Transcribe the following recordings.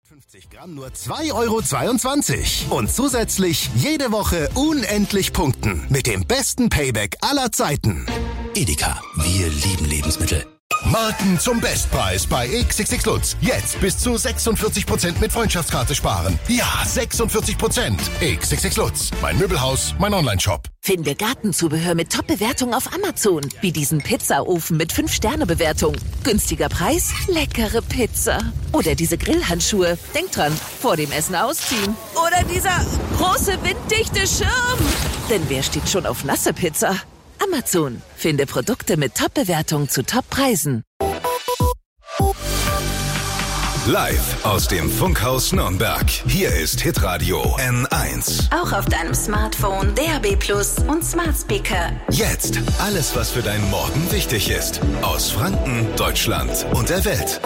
50 Gramm nur 2,22 € und zusätzlich jede Woche unendlich punkten mit dem besten Payback aller Zeiten. Edeka, wir lieben Lebensmittel. Marken zum Bestpreis bei XXX Lutz. Jetzt bis zu 46% mit Freundschaftskarte sparen. Ja, 46%. XXX Lutz. Mein Möbelhaus, mein Onlineshop. Finde Gartenzubehör mit Top-Bewertung auf Amazon. Wie diesen Pizzaofen mit 5-Sterne-Bewertung. Günstiger Preis, leckere Pizza. Oder diese Grillhandschuhe. Denk dran, vor dem Essen ausziehen. Oder dieser große winddichte Schirm. Denn wer steht schon auf nasse Pizza? Amazon. Finde Produkte mit Top-Bewertung zu Top-Preisen. Live aus dem Funkhaus Nürnberg. Hier ist Hitradio N1. Auch auf deinem Smartphone, DAB+ und Smart Speaker. Jetzt alles, was für deinen Morgen wichtig ist. Aus Franken, Deutschland und der Welt.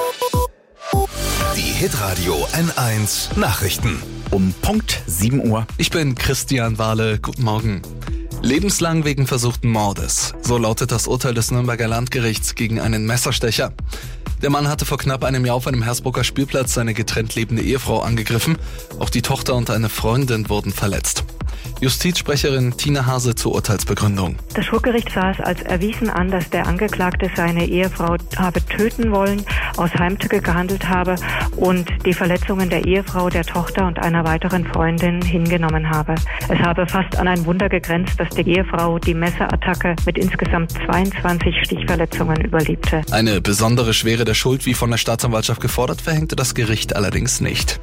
Die Hitradio N1 Nachrichten. Um Punkt 7 Uhr. Ich bin Christian Wahle. Guten Morgen. Lebenslang wegen versuchten Mordes. So lautet das Urteil des Nürnberger Landgerichts gegen einen Messerstecher. Der Mann hatte vor knapp einem Jahr auf einem Hersbrucker Spielplatz seine getrennt lebende Ehefrau angegriffen. Auch die Tochter und eine Freundin wurden verletzt. Justizsprecherin Tina Hase zur Urteilsbegründung. Das Schwurgericht sah es als erwiesen an, dass der Angeklagte seine Ehefrau habe töten wollen, aus Heimtücke gehandelt habe und die Verletzungen der Ehefrau, der Tochter und einer weiteren Freundin hingenommen habe. Es habe fast an ein Wunder gegrenzt, dass die Ehefrau die Messerattacke mit insgesamt 22 Stichverletzungen überlebte. Eine besondere Schwere der Schuld, wie von der Staatsanwaltschaft gefordert, verhängte das Gericht allerdings nicht.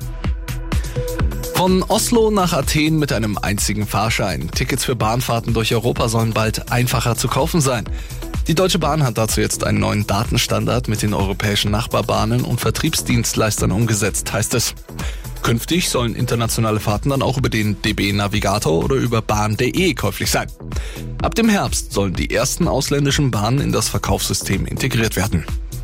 Von Oslo nach Athen mit einem einzigen Fahrschein. Tickets für Bahnfahrten durch Europa sollen bald einfacher zu kaufen sein. Die Deutsche Bahn hat dazu jetzt einen neuen Datenstandard mit den europäischen Nachbarbahnen und Vertriebsdienstleistern umgesetzt, heißt es. Künftig sollen internationale Fahrten dann auch über den DB Navigator oder über bahn.de käuflich sein. Ab dem Herbst sollen die ersten ausländischen Bahnen in das Verkaufssystem integriert werden.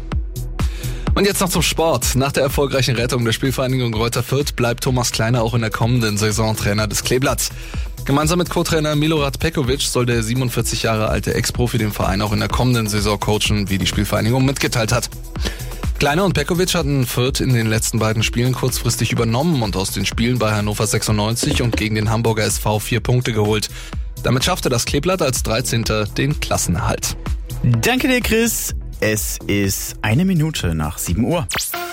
Und jetzt noch zum Sport. Nach der erfolgreichen Rettung der Spielvereinigung Greuther Fürth bleibt Thomas Kleiner auch in der kommenden Saison Trainer des Kleeblatts. Gemeinsam mit Co-Trainer Milorad Pekovic soll der 47 Jahre alte Ex-Profi den Verein auch in der kommenden Saison coachen, wie die Spielvereinigung mitgeteilt hat. Kleiner und Pekovic hatten Fürth in den letzten beiden Spielen kurzfristig übernommen und aus den Spielen bei Hannover 96 und gegen den Hamburger SV 4 Punkte geholt. Damit schaffte das Kleeblatt als 13. den Klassenerhalt. Danke dir, Chris. Es ist 1 Minute nach 7 Uhr.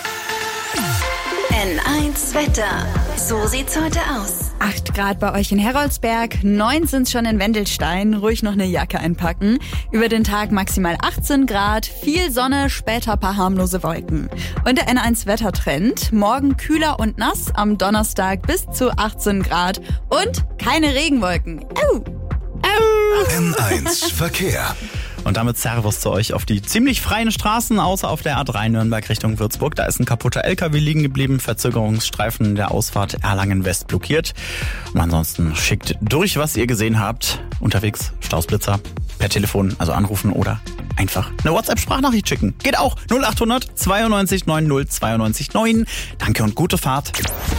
N1 Wetter. So sieht's heute aus. 8 Grad bei euch in Heroldsberg, 9 sind's schon in Wendelstein. Ruhig noch eine Jacke einpacken. Über den Tag maximal 18 Grad, viel Sonne, später paar harmlose Wolken. Und der N1 Wettertrend. Morgen kühler und nass, am Donnerstag bis zu 18 Grad und keine Regenwolken. N1 Verkehr. Und damit Servus zu euch auf die ziemlich freien Straßen, außer auf der A3 Nürnberg Richtung Würzburg. Da ist ein kaputter LKW liegen geblieben, Verzögerungsstreifen der Ausfahrt Erlangen West blockiert. Und ansonsten schickt durch, was ihr gesehen habt. Unterwegs Stausblitzer, per Telefon, also anrufen oder einfach eine WhatsApp-Sprachnachricht schicken. Geht auch 0800 92 90 92 9. Danke und gute Fahrt.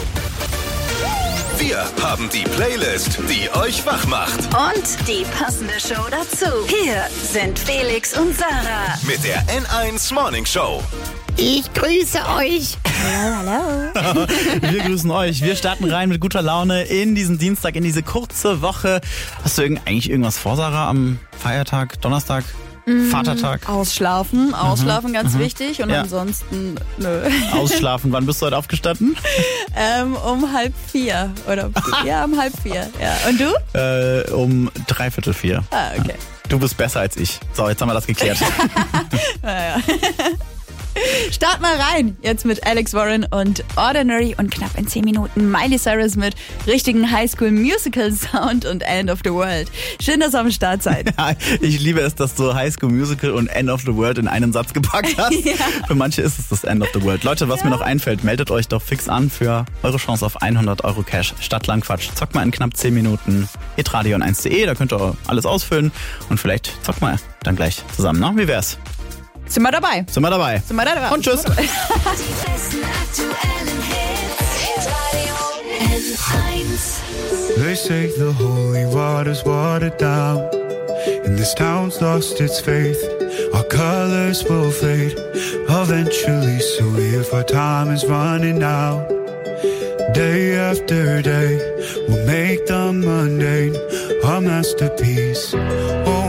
Wir haben die Playlist, die euch wach macht. Und die passende Show dazu. Hier sind Felix und Sarah. Mit der N1 Morning Show. Ich grüße euch. Hallo. Wir grüßen euch. Wir starten rein mit guter Laune in diesen Dienstag, in diese kurze Woche. Hast du eigentlich irgendwas vor, Sarah, am Feiertag, Donnerstag? Vatertag? Ausschlafen, ganz wichtig. Und ansonsten, nö. Ausschlafen. Wann bist du heute aufgestanden? Um 3:30 oder ja, um 3:30. Ja. Und du? Um 3:45. Ah, okay. Du bist besser als ich. So, jetzt haben wir das geklärt. Naja. Start mal rein, jetzt mit Alex Warren und Ordinary und knapp in 10 Minuten Miley Cyrus mit richtigen Highschool-Musical-Sound und End of the World. Schön, dass ihr am Start seid. Ja, ich liebe es, dass du Highschool-Musical und End of the World in einen Satz gepackt hast. Ja. Für manche ist es das End of the World. Leute, was mir noch einfällt, meldet euch doch fix an für eure Chance auf 100 € Cash statt Langquatsch. Zockt mal in knapp 10 Minuten hitradio 1.de, da könnt ihr alles ausfüllen und vielleicht zockt mal dann gleich zusammen, ne? Wie wär's? Sind wir dabei. Und tschüss. Die besten aktuellen Hits. Radio N1. They say the holy water's watered down, and this town's lost its faith. Our colors will fade eventually, so if our time is running out, Day after day, we'll make the mundane our masterpiece. Oh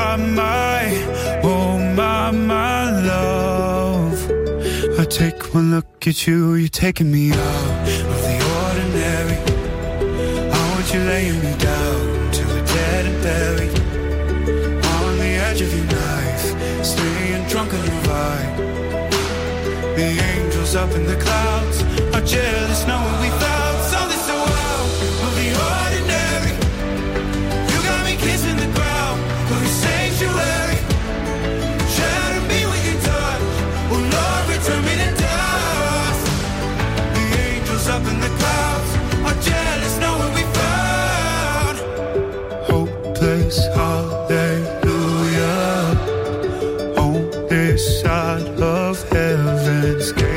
my love. I take one look at you, you're taking me out of the ordinary. I want you laying me down till we're dead and buried. On the edge of your knife, staying drunk on your vibe. The angels up in the clouds are jealous knowing we found something so out of the ordinary. You got me kissing the ground of your sanctuary. Shatter me with your touch, oh Lord, return me to dust. The angels up in the clouds are jealous knowing we found hopeless hallelujah on this side of heaven's gate.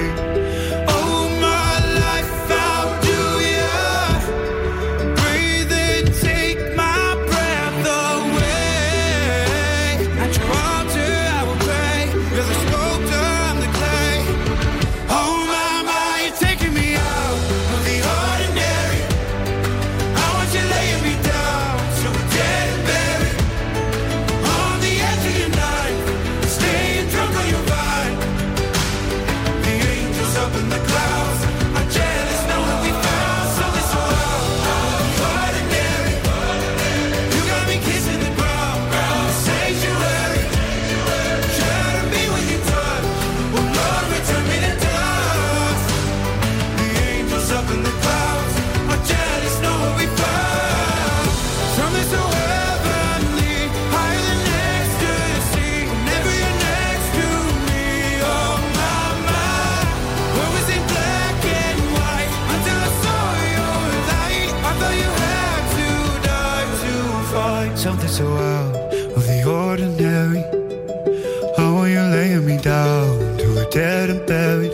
Something so out of the ordinary. How are you laying me down till we're dead and buried?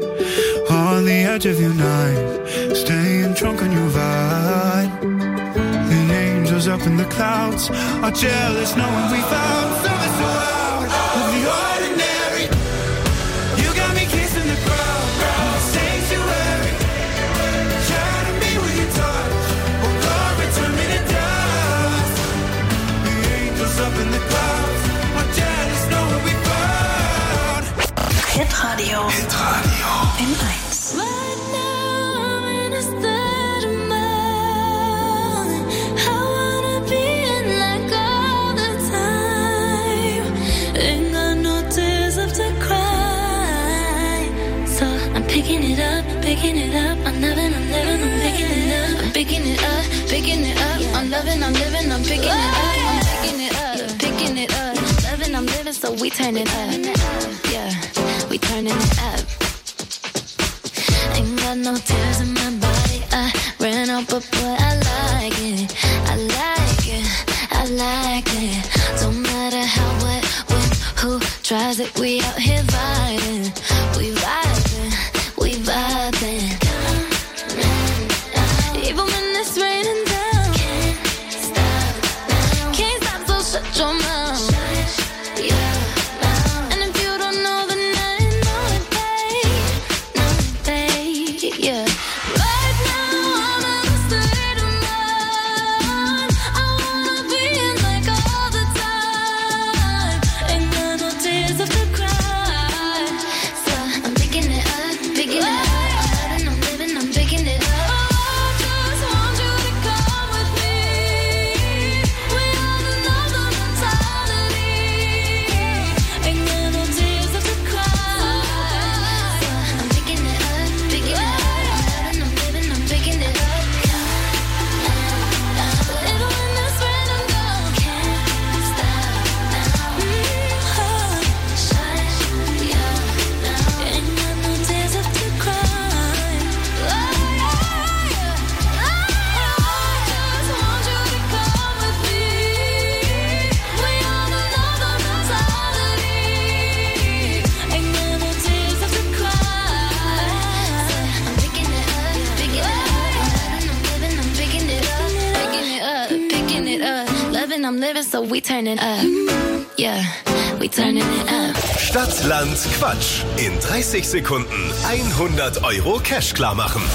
On the edge of your knife, staying drunk on your vibe. The angels up in the clouds are jealous knowing we found something so out of the ordinary. You got me kissing the ground, sanctuary. Shatter me with your touch, oh Lord, return me to dust. Up in the clouds, I'm jealous knowing we found Hitradio in 1. Right now I'm in a state of mind. I wanna be in like all the time. Ain't got no tears left to cry. So I'm picking it up. I'm loving, I'm living, I'm picking it up. I'm picking it up. I'm loving, I'm living, I'm picking it up. Picking it up, loving, I'm living, so we turn it up. Yeah, we turning it up. Ain't got no tears in my body. I ran out, but boy, I like it. Don't matter how, what, when, who tries it. We out here vibing. Even when it's raining down, can't stop, so shut your mouth. And if you don't know, then I know it, babe. Yeah. Right now I'm in a state of mind. I wanna be in like all the time. Ain't got no tears left to cry. So I'm picking it up. I'm living, I'm picking it up. I'm living, so we turning up. Yeah, we turning it up. Stadt, Land, Quatsch. In 30 Sekunden 100 € Cash klar machen.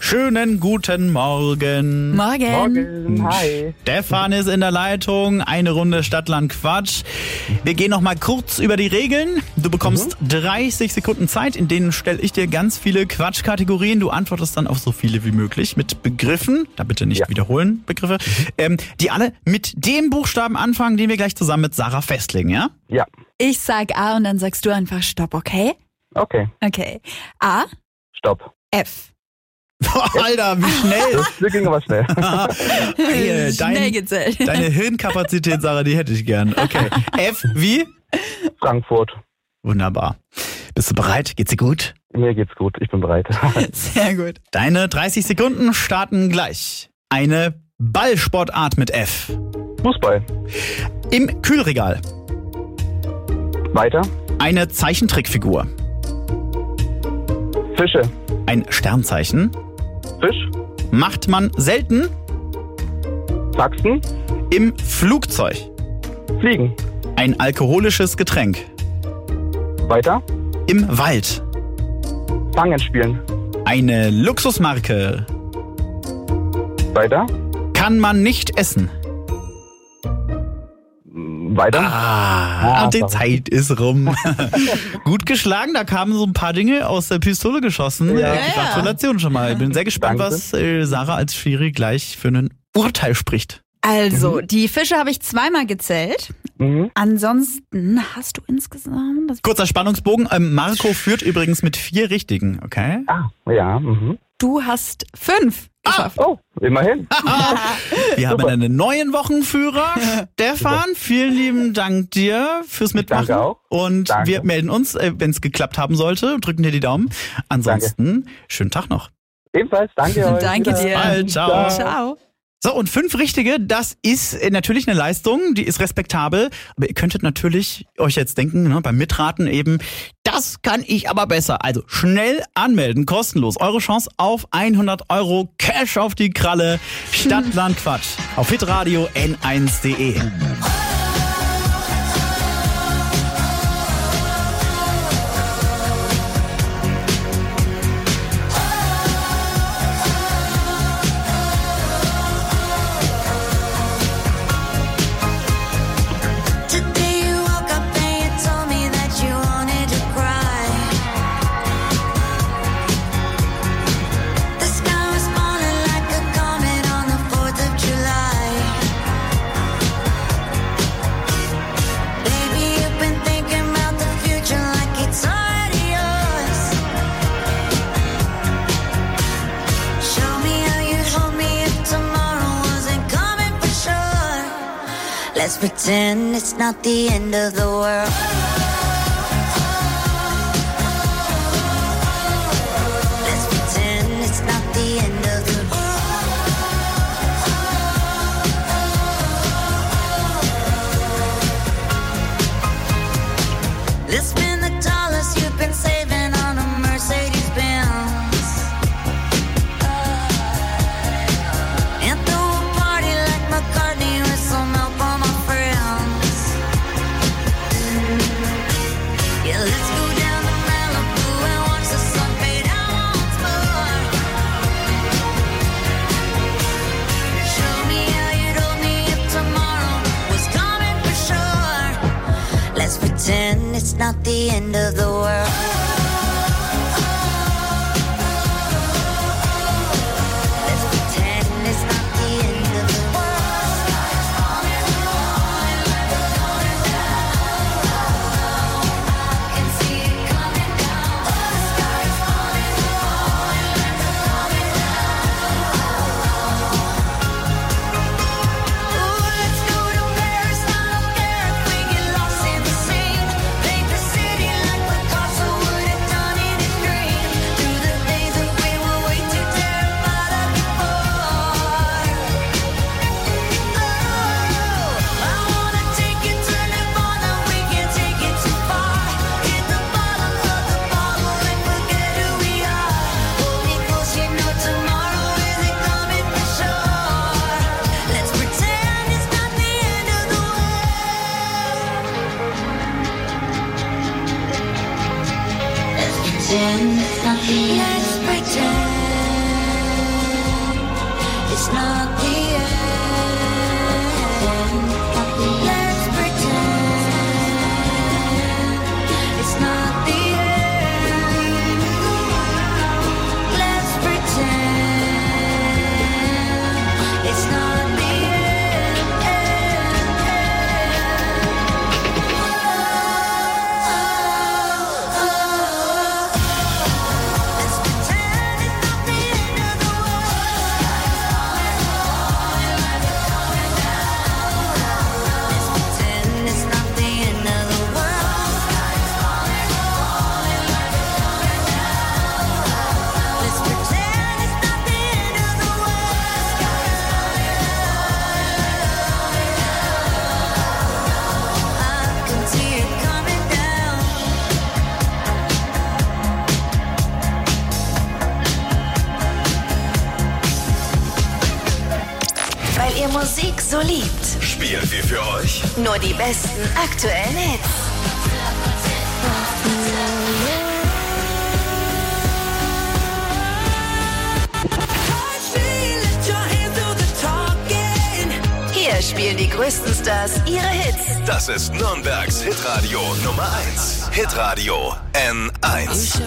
Schönen guten Morgen. Morgen. Hi. Stefan ist in der Leitung. Eine Runde Stadtland Quatsch. Wir gehen noch mal kurz über die Regeln. Du bekommst 30 Sekunden Zeit, in denen stelle ich dir ganz viele Quatschkategorien. Du antwortest dann auf so viele wie möglich mit Begriffen, da bitte nicht wiederholen, Begriffe, die alle mit dem Buchstaben anfangen, den wir gleich zusammen mit Sarah festlegen, ja? Ja. Ich sag A und dann sagst du einfach Stopp, okay? Okay. Okay. A, Stopp. F. Alter, wie schnell. Das ging aber schnell. Hey, Schnell gezählt. Deine Hirnkapazität, Sarah, die hätte ich gern. Okay. F wie? Frankfurt. Wunderbar. Bist du bereit? Geht's dir gut? Mir geht's gut, ich bin bereit. Sehr gut. Deine 30 Sekunden starten gleich. Eine Ballsportart mit F. Fußball. Im Kühlregal. Weiter. Eine Zeichentrickfigur. Fische. Ein Sternzeichen. Fisch. Macht man selten. Sachsen. Im Flugzeug. Fliegen. Ein alkoholisches Getränk. Weiter. Im Wald. Fangen spielen. Eine Luxusmarke. Weiter. Kann man nicht essen. Weiter. Und die Zeit ist rum. Gut geschlagen, da kamen so ein paar Dinge aus der Pistole geschossen. Ja. Gratulation schon mal. Ich bin sehr gespannt, Danke. was Sarah als Jury gleich für ein Urteil spricht. Also, die Fische habe ich zweimal gezählt. Ansonsten hast du insgesamt... Kurzer Spannungsbogen. Marco führt übrigens mit 4 Richtigen, okay? Ah, ja. Du hast 5 geschafft. Oh, immerhin. Wir haben einen neuen Wochenführer. Stefan, vielen lieben Dank dir fürs Mitmachen. Danke auch. Und Danke. wir melden uns, wenn es geklappt haben sollte. Drücken dir die Daumen. Ansonsten, schönen Tag noch. Ebenfalls, danke euch. Danke Bis dir. bald. Ciao. Ciao. So, und 5 Richtige, das ist natürlich eine Leistung, die ist respektabel. Aber ihr könntet natürlich euch jetzt denken, ne, beim Mitraten eben, das kann ich aber besser. Also schnell anmelden, kostenlos. Eure Chance auf 100 € Cash auf die Kralle. Stadtland Quatsch. Auf hitradio n1.de. Today you woke up and you told me that you wanted to cry. The sky was falling like a comet on the 4th of July. Baby, you've been thinking about the future like it's already yours. Show me how you'd hold me if tomorrow wasn't coming for sure. Let's pretend it's not the end of the world. Let's pretend it's not the end of the world. Let's spend the dollars you've been saving on a Mercedes Benz. And throw a party like McCartney with some help on my friends. Yeah, let's go down to Malibu and watch the sun fade out once more. Show me how you'd hold me if tomorrow was coming for sure. Let's pretend it's not the end of the world. Let's pretend it's not the end of the world. Sky's falling, falling like a coming down. I can see it coming down. The sky's falling, falling like a coming down. Ooh, let's go to Paris. I don't care if we get lost in the scene. Paint the city like Picasso would ihr Musik so liebt. Spielen wir für euch Nur die besten aktuellen Hits. Hier spielen die größten Stars ihre Hits. Das ist Nürnbergs Hitradio Nummer 1. Hitradio N1.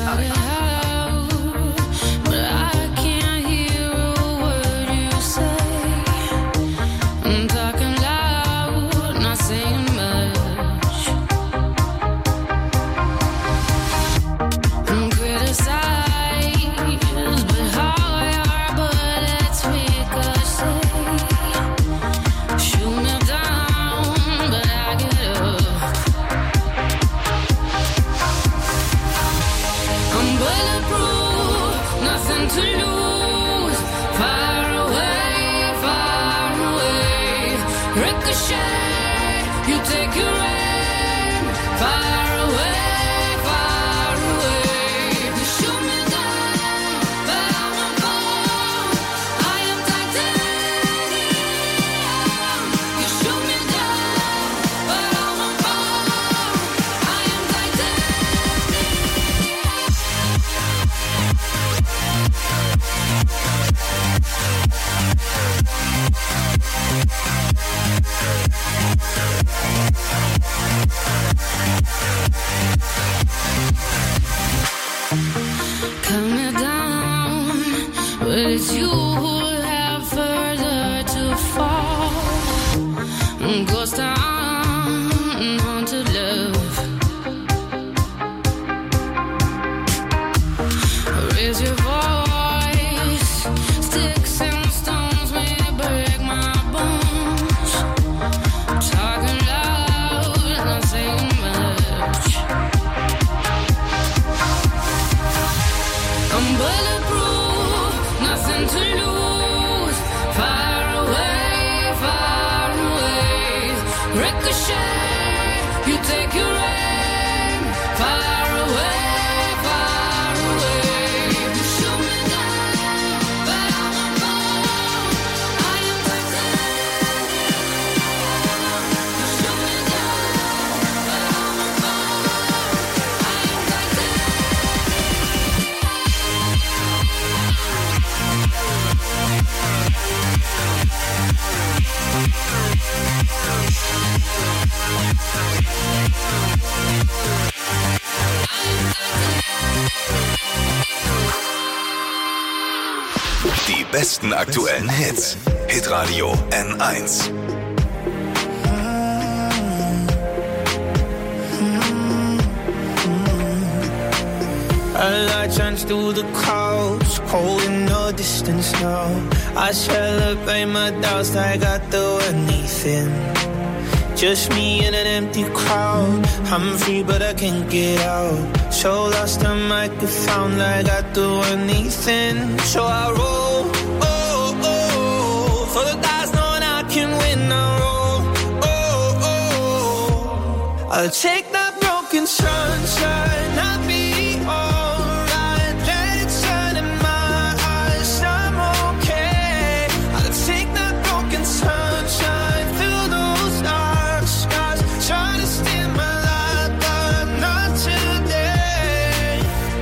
Die besten aktuellen Hits. Hitradio N1. A light shines through the clouds, cold in the distance now. I celebrate my doubts like I do anything. Just me in an empty crowd. I'm free but I can't get out. So lost I might get found like I do anything. So I roll, oh, oh, for the dice knowing I can win. I roll, oh, oh, I'll take that broken sunshine, I'll be alright. Let it shine in my eyes, I'm okay. I'll take that broken sunshine through those dark skies. Try to steal my life, but not today.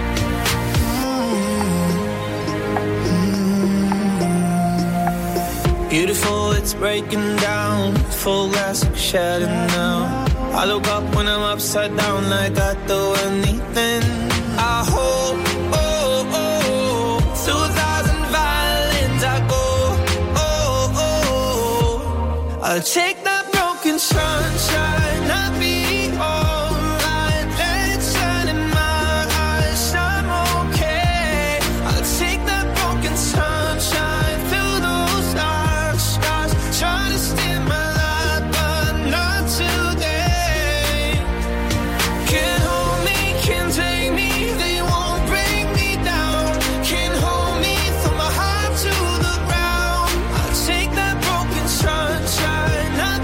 Beautiful, it's breaking down. Full glass like shattered now. I look up when I'm upside down like I do anything. I hope, oh, oh, through 1,000 violins I go, oh, oh, I'll take that broken sunshine, I'll be alright. Let it shine in my eyes, I'm okay. I'll take that broken sunshine through those dark skies. Try to steal my life, but not today. Can't hold me, can't take me, they won't break me down. Can't hold me from my heart to the ground. I'll take that broken sunshine.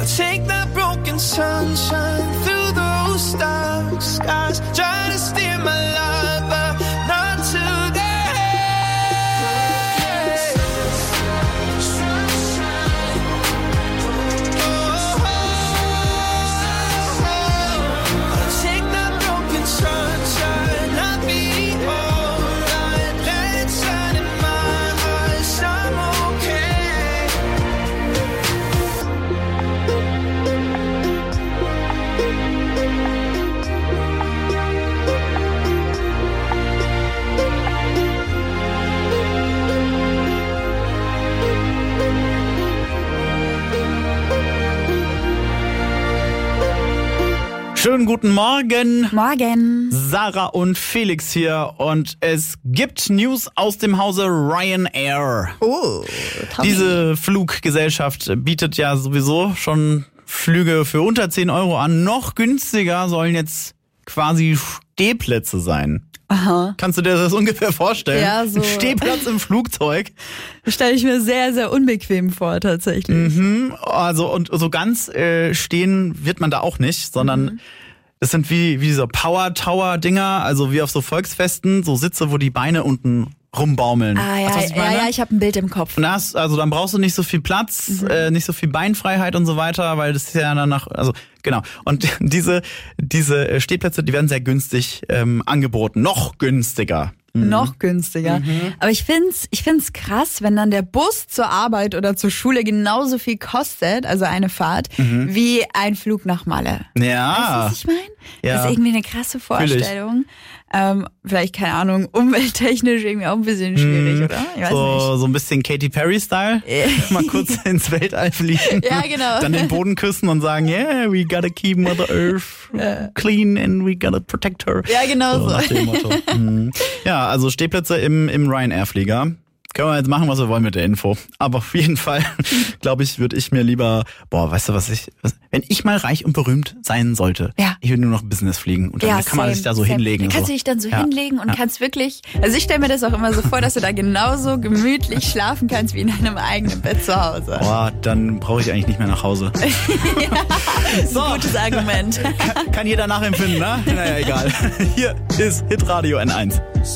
I'll take that broken sunshine through those dark skies. Try to steer my life, but not today. Schönen guten Morgen. Morgen. Sarah und Felix hier und es gibt News aus dem Hause Ryanair. Oh, Tommy. Diese Fluggesellschaft bietet ja sowieso schon Flüge für unter 10 Euro an. Noch günstiger sollen jetzt quasi Stehplätze sein. Aha. Kannst du dir das ungefähr vorstellen? Ja, so. Ein Stehplatz im Flugzeug. Stelle ich mir sehr, sehr unbequem vor, tatsächlich. Mhm. Also, und so ganz stehen wird man da auch nicht, sondern das sind wie diese Power-Tower-Dinger, also wie auf so Volksfesten, so Sitze, wo die Beine unten rumbaumeln. Ah ja, weißt du, was ich meine? ja, ich habe ein Bild im Kopf. Und dann brauchst du nicht so viel Platz, nicht so viel Beinfreiheit und so weiter, weil das ist ja danach, also genau. Und diese Stehplätze, die werden sehr günstig angeboten, noch günstiger. Noch günstiger. Aber ich find's krass, wenn dann der Bus zur Arbeit oder zur Schule genauso viel kostet, also eine Fahrt, wie ein Flug nach Malle. Ja. Weißt du, was ich meine? Ja. Das ist irgendwie eine krasse Vorstellung. Vielleicht, keine Ahnung, umwelttechnisch irgendwie auch ein bisschen schwierig, oder? Ich weiß nicht. So ein bisschen Katy Perry-Style. Mal kurz ins Weltall fliegen. Ja, genau. Dann den Boden küssen und sagen, yeah, we gotta keep Mother Earth clean and we gotta protect her. Ja, genau so. Nach dem Motto. Ja, also Stehplätze im Ryanair-Flieger. Können wir jetzt machen, was wir wollen mit der Info. Aber auf jeden Fall, glaube ich, würde ich mir lieber, weißt du wenn ich mal reich und berühmt sein sollte, ich würde nur noch Business fliegen. Und dann kann man sich da so hinlegen. Da kannst du dich dann so hinlegen und kannst wirklich, also ich stelle mir das auch immer so vor, dass du da genauso gemütlich schlafen kannst wie in einem eigenen Bett zu Hause. Dann brauche ich eigentlich nicht mehr nach Hause. Das ist ein gutes Argument. Kann jeder nachempfinden, ne? Naja, egal. Hier ist Hitradio N1.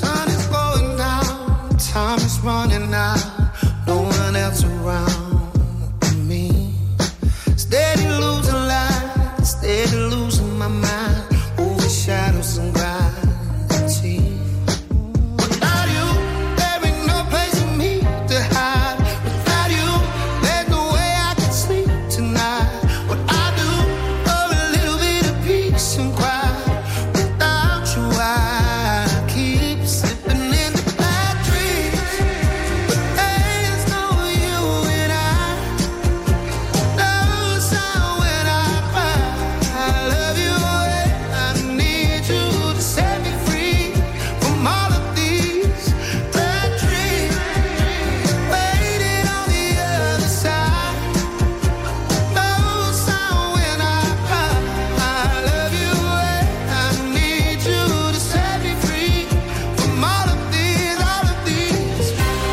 Time is running out, no one else around me. Steady losing light, steady losing my mind, over shadows and gravity. Without you, there ain't no place for me to hide. Without you, there's no way I can sleep tonight. What I do for a little bit of peace and quiet. Without you, I keep slipping in the bad dreams. There's no you and I. No sound when I cry. I love you and I need you to set me free from all of these bad dreams. Waiting on the other side. No sound when I cry. I love you and I need you to set me free from all of these bad dreams.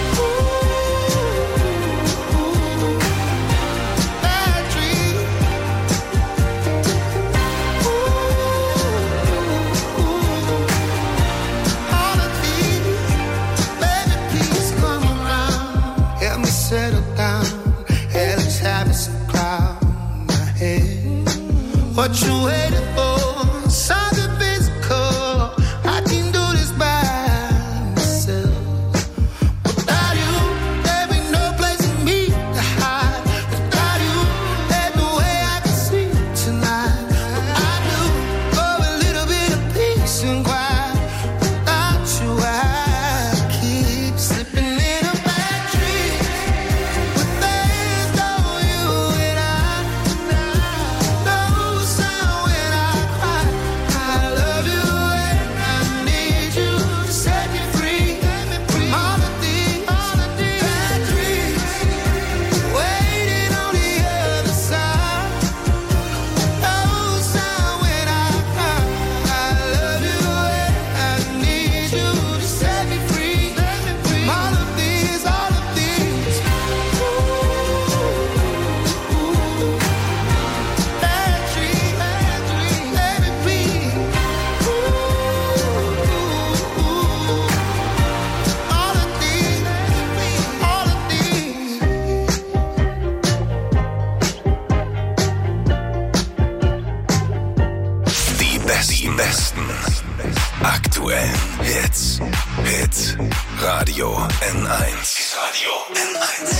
All of these, baby, please come around. Help me settle down. Hell is having some cloud in my head. What you waiting for? Something physical. I can do this by myself. Without you, there ain't no place for me to hide. Without you, there's no way I can sleep tonight. I do for a little bit of peace and quiet. Without you, I keep slipping in a bad dream. But there's no you and I. No sound when I N1. Hitradio N1.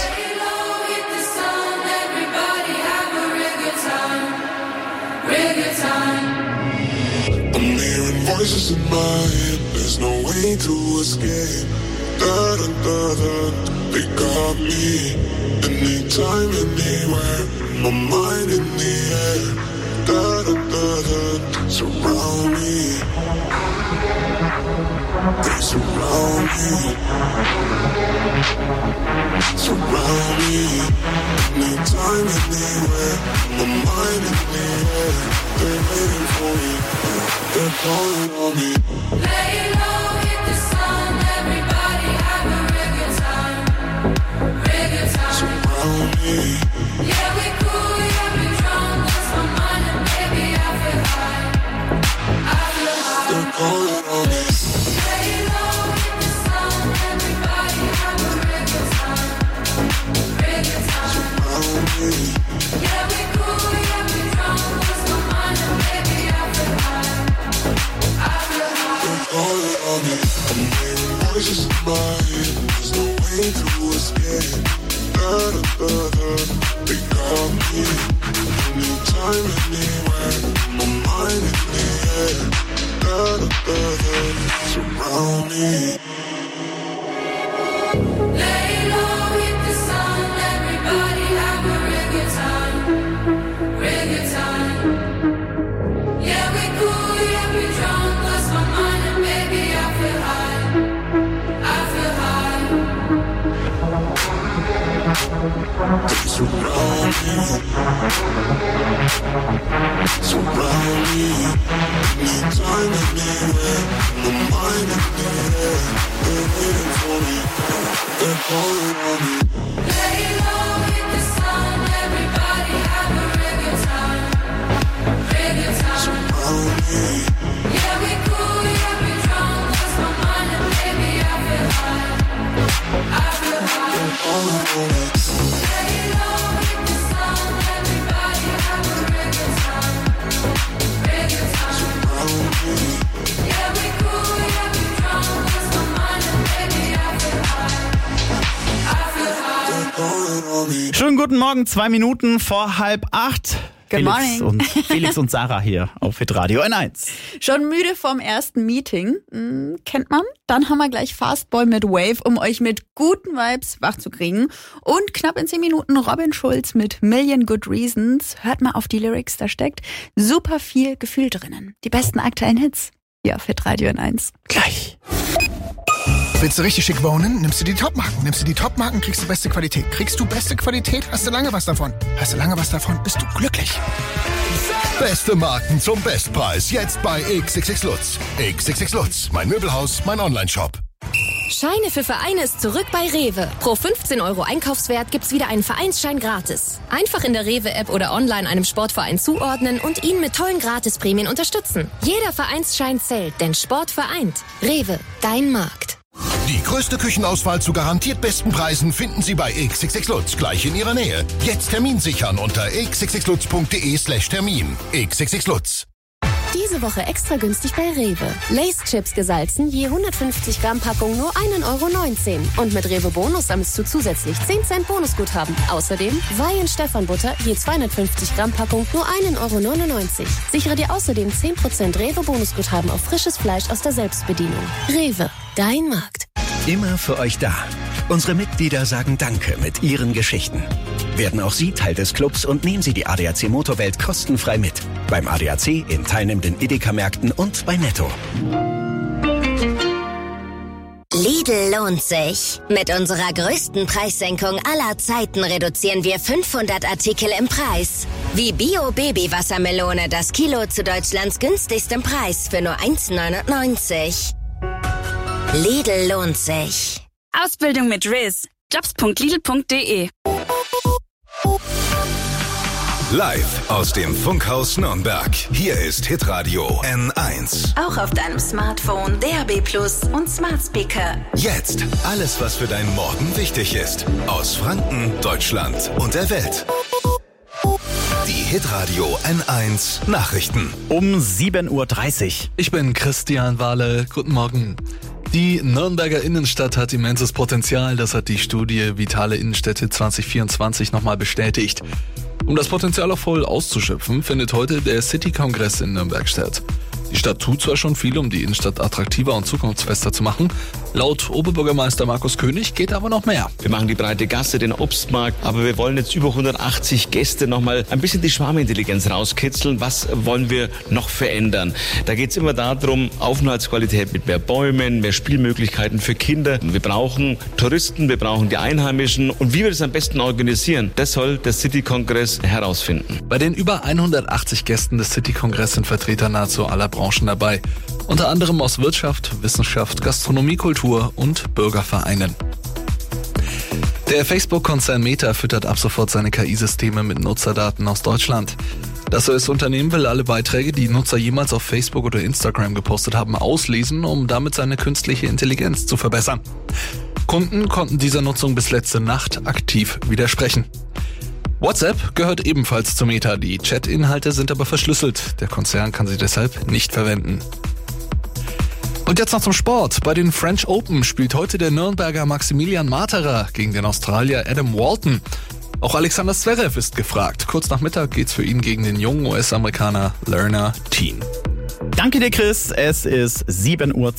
I'm hearing voices in my head, there's no way to escape. Da da da da, they got me. Anytime, anywhere, my mind in the air. Da da da da, surround me. They surround me. Surround me. Anytime, anywhere, my mind in the air. They're waiting for me. They're calling on me. Lay low, hit the sun, everybody have a real good time. Real good time. Surround me. Yeah, we cool, yeah, we drunk, lost my mind and baby I feel high. I feel high. They're calling on me. Lay low, hit the sun, everybody have a real good time. Real good time. Surround me. Yeah, we cool, yeah, we drunk, lost my mind and baby I feel high. I feel high. They're calling on me. I'm hearing voices in my head, there's no way to escape. Da da da da, they got me. Anytime, anywhere, my mind in the air. Da da da da, surround me. Lay low, hit the sun, everybody have a real good time. Real good time. Yeah, we cool, yeah, we drunk, lost my mind and baby I feel high. I feel high. They surround me. Surround me. Anytime, anywhere, my mind in the air. They're waiting for me. They're calling on me. Lay low, hit the sun, everybody have a real good time. Real good time. Surround me. Yeah, we cool, yeah, we drunk, lost my mind and baby I feel high. I feel high. They're calling on me. Lay low, hit the sun, everybody have a real good time. Real good time. Surround me. Yeah, we cool, yeah, we drunk, lost my mind and baby I feel high. I feel high. They're calling on me. Schönen guten Morgen, 2 Minuten vor 7:30. Good morning. Felix und Sarah hier auf Hitradio N1. Schon müde vom ersten Meeting? Kennt man? Dann haben wir gleich Fastball mit Wave, um euch mit guten Vibes wach zu kriegen. Und knapp in 10 Minuten Robin Schulz mit Million Good Reasons. Hört mal auf die Lyrics, da steckt super viel Gefühl drinnen. Die besten aktuellen Hits hier auf Hitradio N1. Gleich. Willst du richtig schick wohnen? Nimmst du die Top-Marken. Nimmst du die Top-Marken, kriegst du beste Qualität. Kriegst du beste Qualität, hast du lange was davon. Hast du lange was davon, bist du glücklich. Beste Marken zum Bestpreis. Jetzt bei XXX Lutz. XXX Lutz. Mein Möbelhaus, mein Onlineshop. Scheine für Vereine ist zurück bei Rewe. Pro 15 € Einkaufswert gibt's wieder einen Vereinsschein gratis. Einfach in der Rewe-App oder online einem Sportverein zuordnen und ihn mit tollen Gratisprämien unterstützen. Jeder Vereinsschein zählt, denn Sport vereint. Rewe, dein Markt. Die größte Küchenauswahl zu garantiert besten Preisen finden Sie bei XXX Lutz, gleich in Ihrer Nähe. Jetzt Termin sichern unter xxxlutz.de/Termin. XXX Lutz. Diese Woche extra günstig bei Rewe. Lay's-Chips gesalzen, je 150 Gramm Packung nur 1,19 €. Und mit Rewe Bonus sammelst du zusätzlich 10 Cent Bonusguthaben. Außerdem Weihen-Stephan-Butter, je 250 Gramm Packung nur 1,99 €. Sichere dir außerdem 10% Rewe Bonusguthaben auf frisches Fleisch aus der Selbstbedienung. Rewe, dein Markt. Immer für euch da. Unsere Mitglieder sagen Danke mit ihren Geschichten. Werden auch Sie Teil des Clubs und nehmen Sie die ADAC Motorwelt kostenfrei mit. Beim ADAC, in teilnehmenden Edeka-Märkten und bei Netto. Lidl lohnt sich. Mit unserer größten Preissenkung aller Zeiten reduzieren wir 500 Artikel im Preis. Wie Bio-Baby-Wassermelone, das Kilo zu Deutschlands günstigstem Preis für nur 1,99 €. Lidl lohnt sich. Ausbildung mit Riz. Jobs.lidl.de. Live aus dem Funkhaus Nürnberg. Hier ist Hitradio N1. Auch auf deinem Smartphone, DAB+ und Smart Speaker. Jetzt alles, was für deinen Morgen wichtig ist. Aus Franken, Deutschland und der Welt. Die Hitradio N1 Nachrichten. Um 7:30 Uhr. Ich bin Christian Wahle. Guten Morgen. Die Nürnberger Innenstadt hat immenses Potenzial, das hat die Studie Vitale Innenstädte 2024 nochmal bestätigt. Um das Potenzial auch voll auszuschöpfen, findet heute der City-Kongress in Nürnberg statt. Die Stadt tut zwar schon viel, um die Innenstadt attraktiver und zukunftsfester zu machen. Laut Oberbürgermeister Markus König geht aber noch mehr. Wir machen die breite Gasse, den Obstmarkt, aber wir wollen jetzt über 180 Gäste nochmal ein bisschen die Schwarmintelligenz rauskitzeln. Was wollen wir noch verändern? Da geht es immer darum, Aufenthaltsqualität mit mehr Bäumen, mehr Spielmöglichkeiten für Kinder. Wir brauchen Touristen, wir brauchen die Einheimischen. Und wie wir das am besten organisieren, das soll der City-Kongress herausfinden. Bei den über 180 Gästen des City-Kongress sind Vertreter nahezu aller Branchen dabei. Unter anderem aus Wirtschaft, Wissenschaft, Gastronomie, Kultur und Bürgervereinen. Der Facebook-Konzern Meta füttert ab sofort seine KI-Systeme mit Nutzerdaten aus Deutschland. Das US-Unternehmen will alle Beiträge, die Nutzer jemals auf Facebook oder Instagram gepostet haben, auslesen, um damit seine künstliche Intelligenz zu verbessern. Kunden konnten dieser Nutzung bis letzte Nacht aktiv widersprechen. WhatsApp gehört ebenfalls zu Meta. Die Chat-Inhalte sind aber verschlüsselt. Der Konzern kann sie deshalb nicht verwenden. Und jetzt noch zum Sport. Bei den French Open spielt heute der Nürnberger Maximilian Matera gegen den Australier Adam Walton. Auch Alexander Zverev ist gefragt. Kurz nach Mittag geht's für ihn gegen den jungen US-Amerikaner Lerner Teen. Danke dir, Chris. Es ist 7:32 Uhr.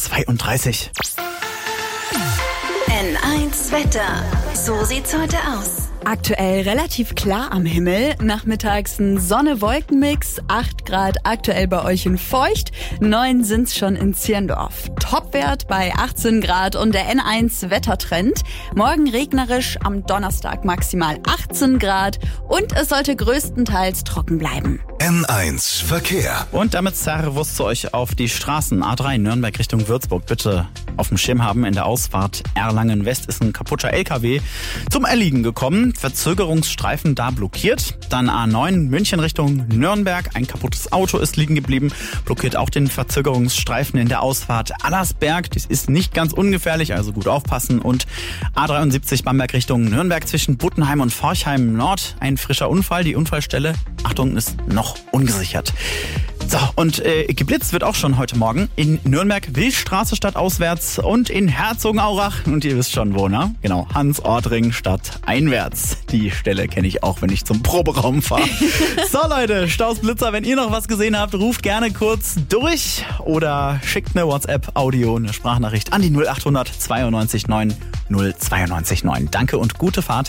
N1 Wetter. So sieht's heute aus. Aktuell relativ klar am Himmel. Nachmittags ein Sonne-Wolken-Mix. 8 Grad aktuell bei euch in Feucht. 9 sind's schon in Zierndorf. Topwert bei 18 Grad und der N1 Wettertrend. Morgen regnerisch, am Donnerstag maximal 18 Grad und es sollte größtenteils trocken bleiben. N1 Verkehr. Und damit Servus zu euch auf die Straßen. A3 Nürnberg Richtung Würzburg. Bitte auf dem Schirm haben. In der Ausfahrt Erlangen West ist ein kaputter LKW zum Erliegen gekommen. Verzögerungsstreifen da blockiert. Dann A9 München Richtung Nürnberg. Ein kaputtes Auto ist liegen geblieben. Blockiert auch den Verzögerungsstreifen in der Ausfahrt Allersberg. Das ist nicht ganz ungefährlich, also gut aufpassen. Und A73 Bamberg Richtung Nürnberg zwischen Buttenheim und Forchheim Nord. Ein frischer Unfall. Die Unfallstelle, Achtung, ist noch ungesichert. So, und geblitzt wird auch schon heute Morgen in Nürnberg, Wildstraße stadtauswärts und in Herzogenaurach. Und ihr wisst schon wo, ne? Genau, Hans-Ortring stadteinwärts. Die Stelle kenne ich auch, wenn ich zum Proberaum fahre. So Leute, Staus, Blitzer, wenn ihr noch was gesehen habt, ruft gerne kurz durch oder schickt eine WhatsApp-Audio, eine Sprachnachricht an die 0800 92 9 092 9. Danke und gute Fahrt.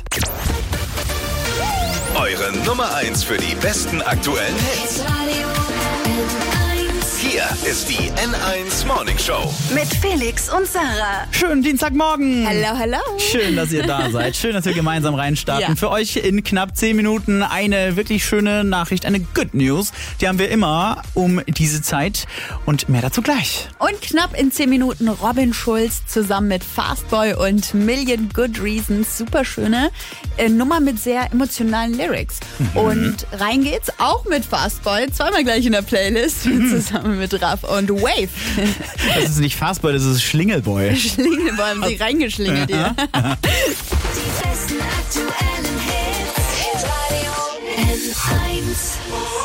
Eure Nummer 1 für die besten aktuellen Hits. Hier ist die N1 Morning Show. Mit Felix und Sarah. Schönen Dienstagmorgen. Hello, hello. Schön, dass ihr da seid. Schön, dass wir gemeinsam reinstarten. Ja. Für euch in knapp 10 Minuten eine wirklich schöne Nachricht, eine Good News. Die haben wir immer um diese Zeit und mehr dazu gleich. Und knapp in 10 Minuten Robin Schulz zusammen mit Fastboy und Million Good Reasons. Superschöne Nummer mit sehr emotionalen Lyrics. Und rein geht's auch mit Fastboy. Zweimal gleich in der Playlist. Zusammen mit Raff und Wave. Das ist nicht Fastboy, das ist Schlingelboy. Schlingelboy haben sie reingeschlingelt hier. Die besten aktuellen Hits. Radio N1.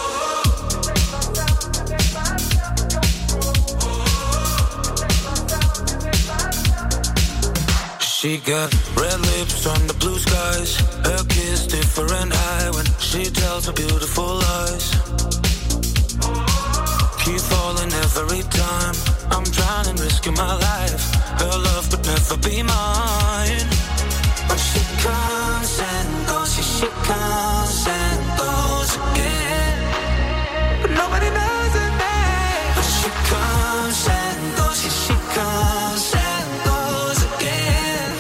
She got red lips on the blue skies. Her kiss different eye when she tells her beautiful lies. Keep falling every time. I'm trying and risking my life. Her love could never be mine. But she comes and goes, she comes and goes again. But nobody knows her name. But she comes and goes, she comes and goes again.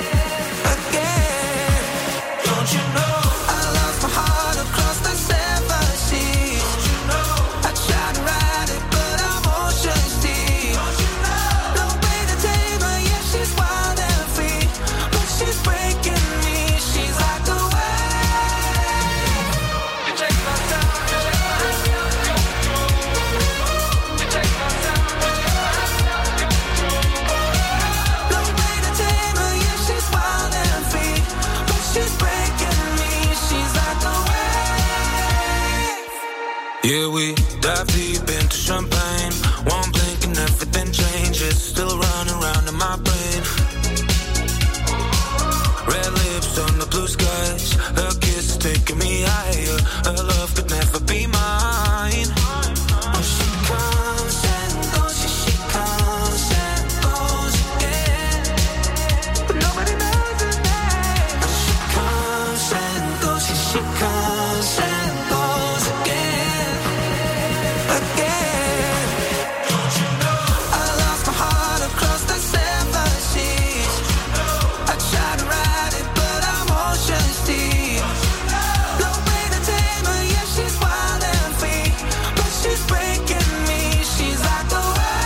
Again. Don't you know I lost my heart across the 7 seas? Don't you know I tried to ride it, but I'm ocean deep. Don't you know no way to tame her, yeah, she's wild and free. But she's breaking me, she's like a wave. You take my time, you take my time. No way to tame her, yeah, she's wild and free. But she's breaking me, she's like a wave. Yeah, we dive deep into champagne. One blink and everything changes. Still running around in my be mine. Oh, she comes and goes, yeah, she comes and goes again. But nobody knows her name. Oh, she comes and goes, yeah, she comes and goes again. Again. I lost my heart across the 7 seas. I tried to ride it, but I'm ocean's deep. No way to tame her, yeah, she's wild and free. But she's breaking me, she's like the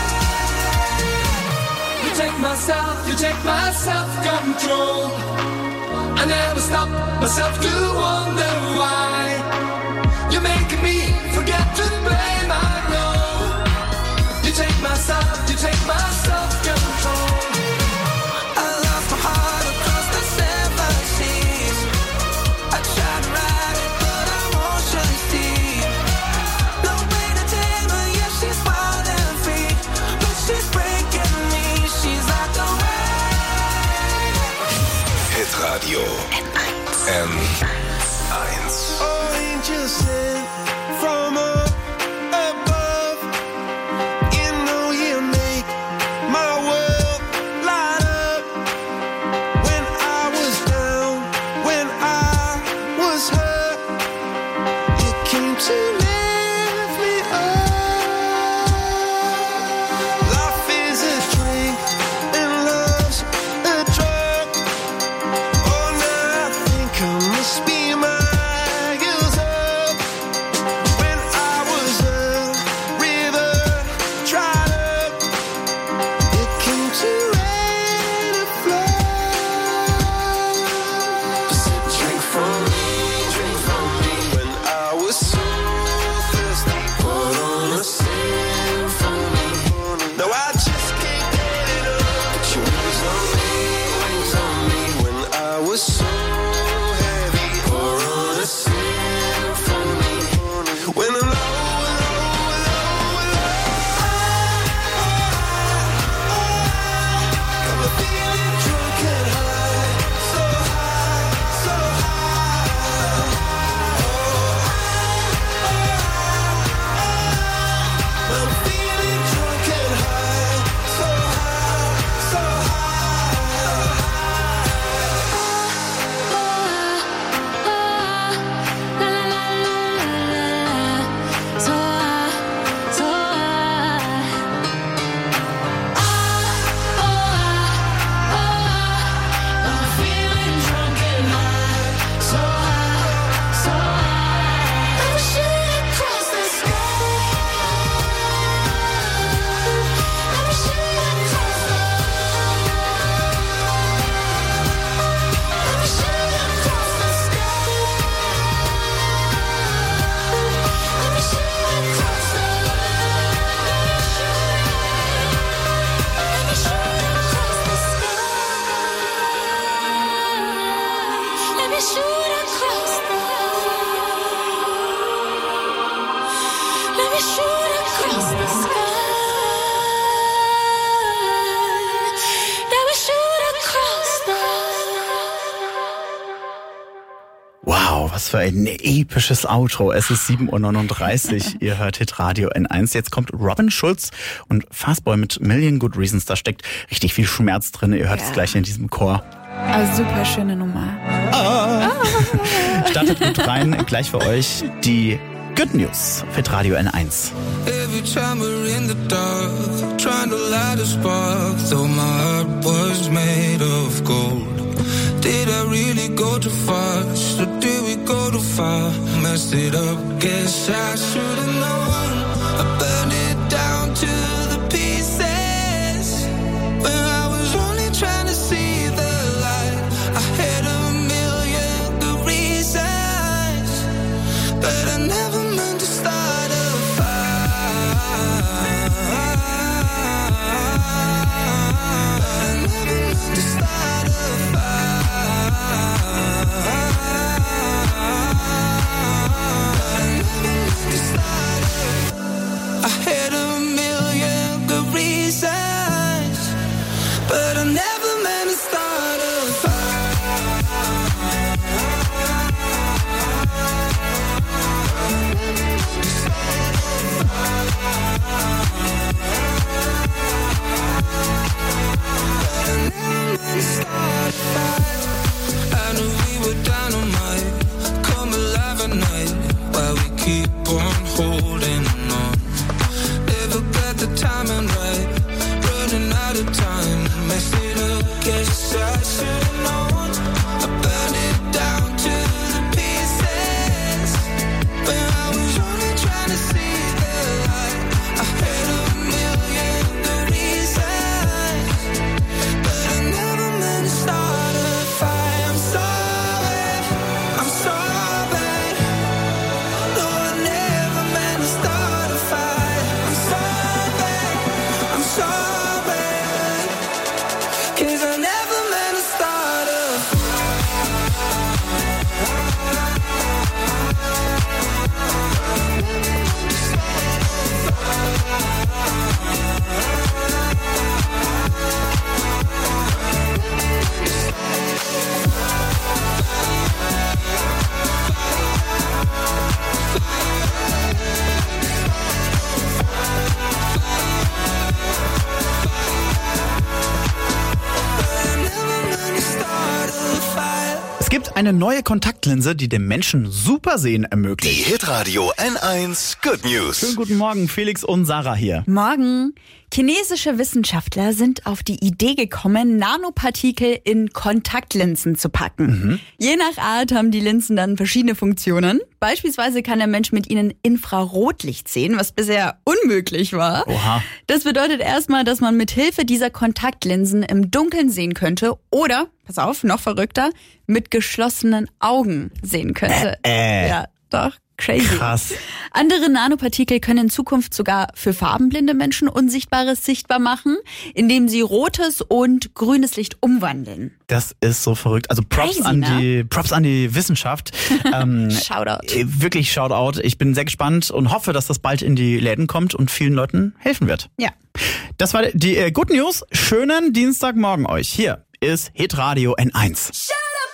wave. You take my self-control. I never stop myself to wonder why. You're making me forget to play my role. You take my self-control. I lost my heart across the 7 seas. I tried to ride it, but I'm ocean's deep. No way to tame her, yeah, she's wild and free. But she's breaking me, she's like the wave. Hitradio N1. Oh, angels sent from above. You know you make my world light up. When I was down, when I was hurt, you came to lift me up. Life is a drink and love's a drug. Oh, now I think I must be miles up. When I was a river dried up, it came to rain and flood. Drink from me, when I was so thirsty. Put on a symphony. No, I just can't get enough. Put your wings on me, when I was so heavy. Pour on a symphony. When I'm low. Got me feeling drunk and high, so high, so high. I'm feeling drunk and high, so high, so Wow, was für ein episches Outro. Es ist 7:39 Uhr. Ihr hört Hitradio N1. Jetzt kommt Robin Schulz und Fastboy mit Million Good Reasons. Da steckt richtig viel Schmerz drin. Ihr hört es gleich in diesem Chor. Also super schöne Nummer. Startet gut rein. Gleich für euch die Good News für Hitradio N1. Every time we're in the dark, trying to light a spark, though my heart was made of gold. Did I really go too fast, or did we go too far? Messed it up, guess I should've known. I burned it down to the pieces, when I was only trying to see the light. I had a million good reasons, but I never meant to start a fire. I never meant to start a fire. gibt eine neue Kontaktlinse, die dem Menschen Supersehen Die ermöglicht. Hitradio N1 Good News. Schönen guten Morgen, Felix und Sarah hier. Morgen. Chinesische Wissenschaftler sind auf die Idee gekommen, Nanopartikel in Kontaktlinsen zu packen. Je nach Art haben die Linsen dann verschiedene Funktionen. Beispielsweise kann der Mensch mit ihnen Infrarotlicht sehen, was bisher unmöglich war. Oha. Das bedeutet erstmal, dass man mit Hilfe dieser Kontaktlinsen im Dunkeln sehen könnte oder, pass auf, noch verrückter, mit geschlossenen Augen sehen könnte. Ja, doch. Crazy. Krass. Andere Nanopartikel können in Zukunft sogar für farbenblinde Menschen Unsichtbares sichtbar machen, indem sie rotes und grünes Licht umwandeln. Das ist so verrückt. Also Props Crazy, an die Wissenschaft. Shoutout. Wirklich Shoutout. Ich bin sehr gespannt und hoffe, dass das bald in die Läden kommt und vielen Leuten helfen wird. Ja. Das war die Good News. Schönen Dienstagmorgen euch. Hier ist Hitradio N1.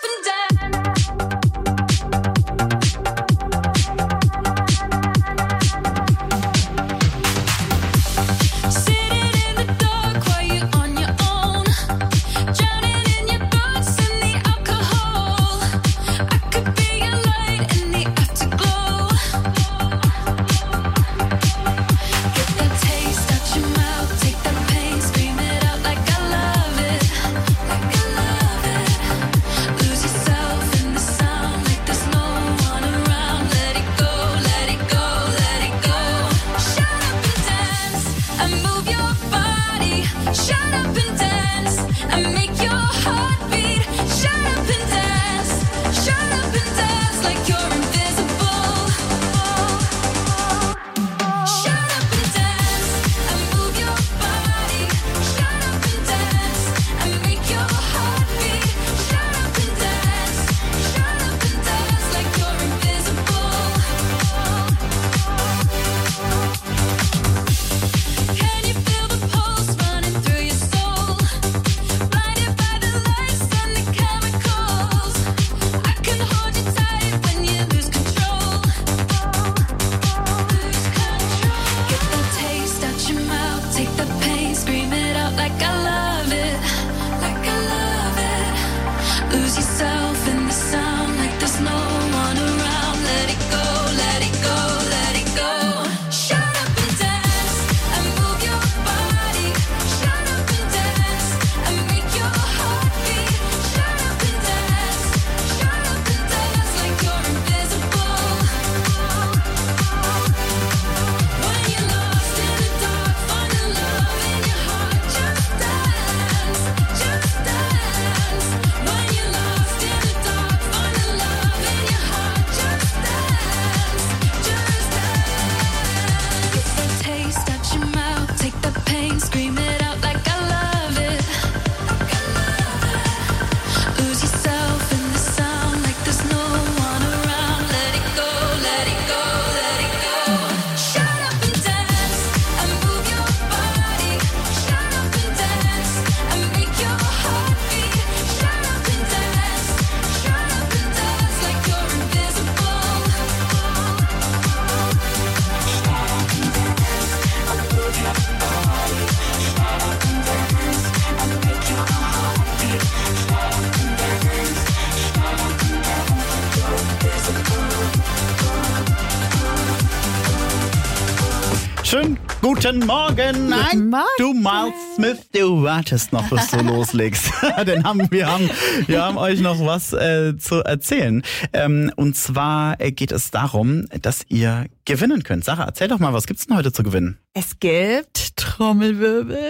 Schönen guten Morgen. Nein, Morgen. du Miles Smith, du wartest noch, bis du loslegst. Denn wir haben euch noch was zu erzählen. Und zwar geht es darum, dass ihr gewinnen könnt. Sarah, erzähl doch mal, was gibt's denn heute zu gewinnen? Es gibt Trommelwirbel.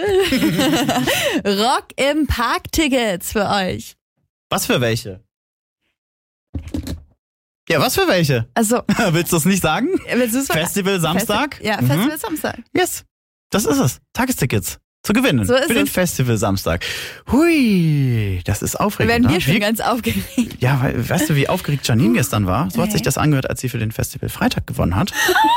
Rock im Park Tickets für euch. Was für welche? Ja, was für welche? Also, willst du es nicht sagen? Willst du's Festival Samstag? Festival Samstag. Yes, das ist es. Tagestickets zu gewinnen So ist für den es. Festival Samstag. Hui, das ist aufregend. Werden wir schon ganz aufgeregt. Ja, weißt du, wie aufgeregt Janine gestern war? So hat sich das angehört, als sie für den Festival Freitag gewonnen hat.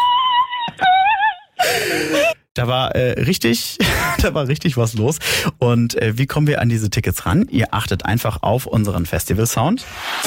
Da war richtig was los. Und wie kommen wir an diese Tickets ran? Ihr achtet einfach auf unseren Festival-Sound.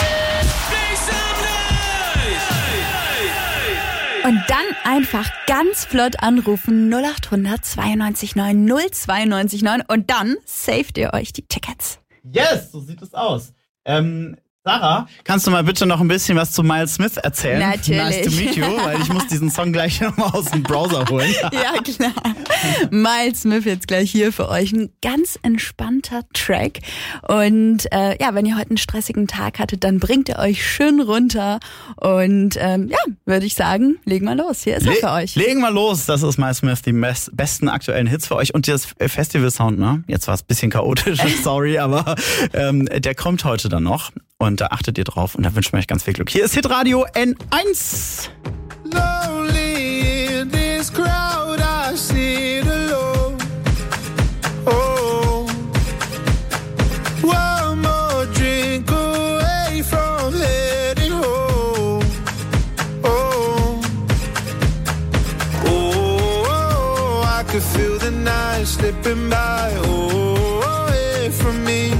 Und dann einfach ganz flott anrufen 0800 92 9 092 9 und dann saved ihr euch die Tickets. Yes, so sieht es aus. Sarah, kannst du mal bitte noch ein bisschen was zu Miles Smith erzählen? Natürlich. Nice to meet you, weil ich muss diesen Song gleich nochmal aus dem Browser holen. Ja, klar. Miles Smith jetzt gleich hier für euch. Ein ganz entspannter Track. Und wenn ihr heute einen stressigen Tag hattet, dann bringt er euch schön runter. Und würde ich sagen, legen wir los. Hier ist er für euch. Legen wir los. Das ist Miles Smith, die besten aktuellen Hits für euch. Und das Festival-Sound, ne? Jetzt war es ein bisschen chaotisch, sorry, aber der kommt heute dann noch. Und da achtet ihr drauf und da wünschen wir euch ganz viel Glück. Hier ist Hitradio N1. Lonely in this crowd, I sit alone. Oh, one more drink away from heading home. Oh, I could feel the night slipping by. Oh, away from me.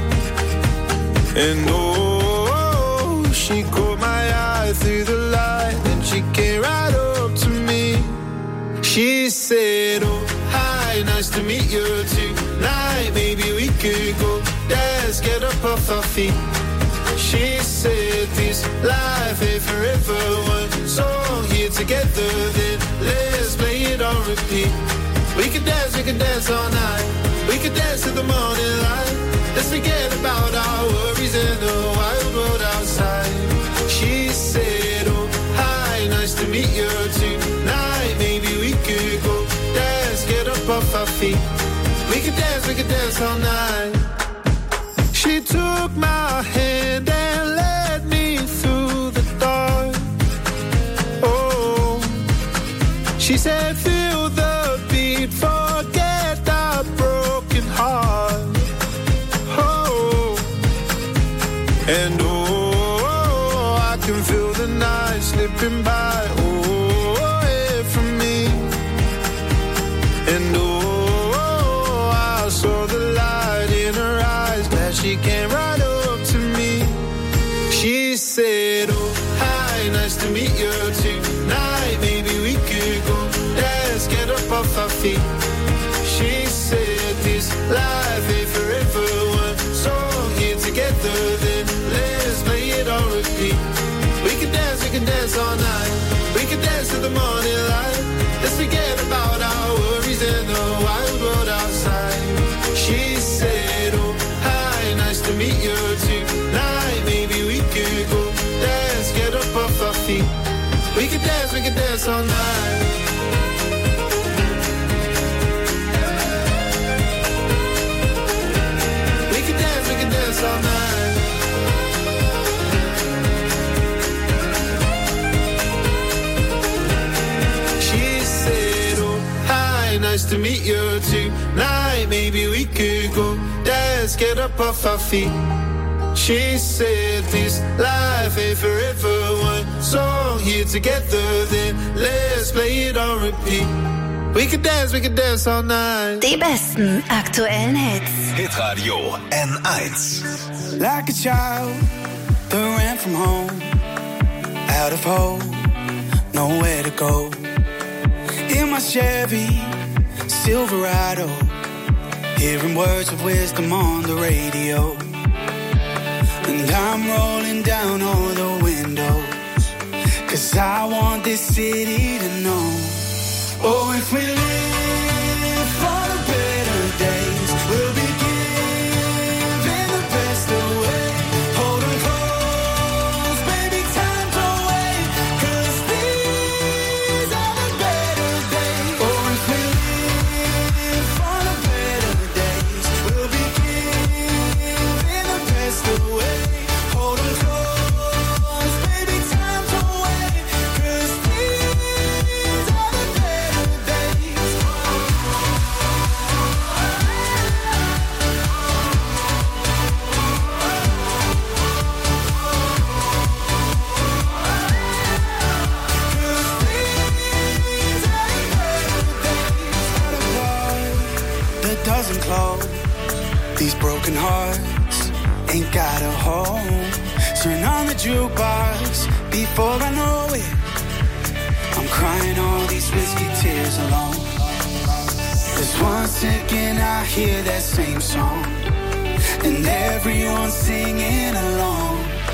And she caught my eye through the light, and she came right up to me. She said, oh, hi, nice to meet you tonight. Maybe we could go dance, get up off our feet. She said, this life ain't forever. One song here together, then let's play it on repeat. We could dance all night. We could dance till the morning light. Let's forget about our worries and the wild world outside. She said, oh, hi, nice to meet you tonight. Maybe we could go dance, get up off our feet. We could dance all night. She took my hand and led me through the dark. Oh, she said, feel the beat, forget our broken heart. And I can feel the night slipping by, away from me. And I saw the light in her eyes, glad she came right up to me. She said, oh, hi, nice to meet you tonight. Maybe we could go dance, get up off our feet. She said, this life ain't forever. One song here together, then let's play it on repeat. We can dance all night. We can dance till the morning light. Let's forget about our worries and the wild world outside. She said, oh, hi, nice to meet you tonight. Maybe we could go dance, get up off our feet. We can dance all night. We can dance all night. She said, oh, hi, nice to meet you tonight. Maybe we could go dance, get up off our feet. She said, this life ain't forever. One song here together, then let's play it on repeat. We could dance all night. Die besten aktuellen Hits. Hitradio N1. Like a child that ran from home, out of hope, nowhere to go. In my Chevy Silverado, hearing words of wisdom on the radio. And I'm rolling down all the windows, 'cause I want this city to know. Oh, if we live for the better days, we'll be giving the best away. Hold 'em close, baby, time to wait, 'cause these are the better days. Oh, if we live for the better days, we'll be giving the best away. Hold 'em close, baby, time to wait, 'cause these are the better days. That doesn't close. These broken hearts ain't got a home. Turn on the jukebox before I know it. I'm crying all these whiskey tears alone. 'Cause one second I hear that same song, and everyone's singing along.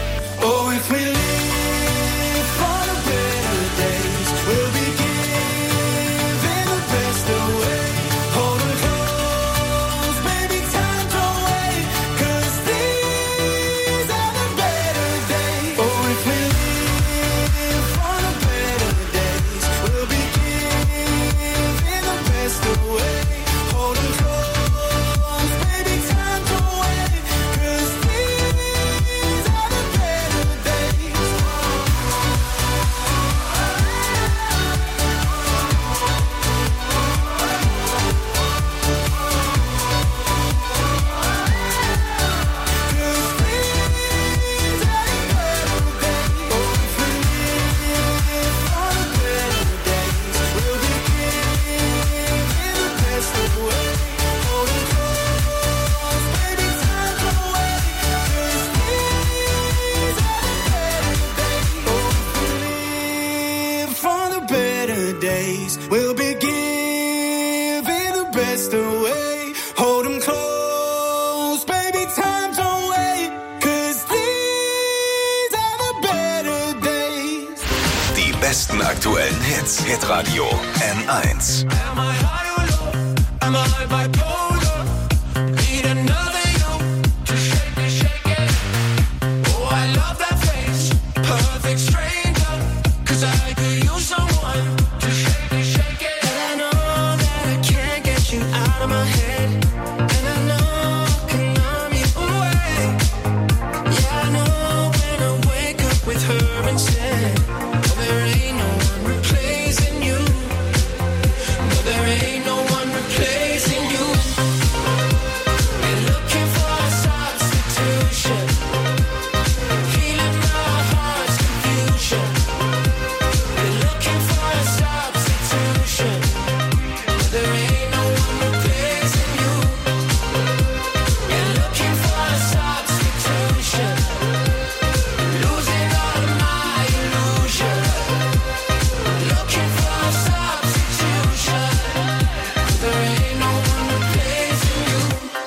days. We'll be giving the best away. Hold 'em close, baby, time don't wait. 'Cause these are the better days. Die besten aktuellen Hits. Hitradio N1. Am I high or low? Am I bipolar? Need another you to shake it. Oh, I love that face. Perfect stranger. 'Cause I could use someone to shake it. And I know that I can't get you out of my head. And I know I can numb you away. Yeah, I know when I wake up with her instead. Oh, there ain't no one replacing you. No, there ain't no one replacing you. We're looking for a substitution. Feeling my heart's confusion. We're looking for a substitution. No, there ain't no one replacing you. We're looking for a substitution. Losing all of my illusion. Looking for a substitution. There ain't no one replacing you.